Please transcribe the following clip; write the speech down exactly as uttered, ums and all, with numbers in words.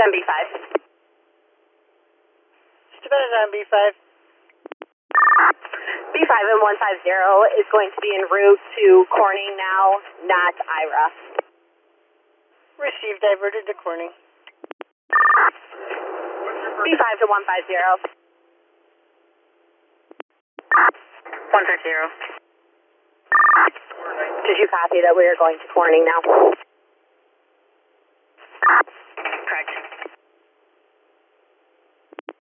on B five. Just about it on B five. B five and one five zero is going to be en route to Corning now, not Ira. Received, diverted to Corning. B five to one five zero. one five zero. Did you copy that we are going to Corning now?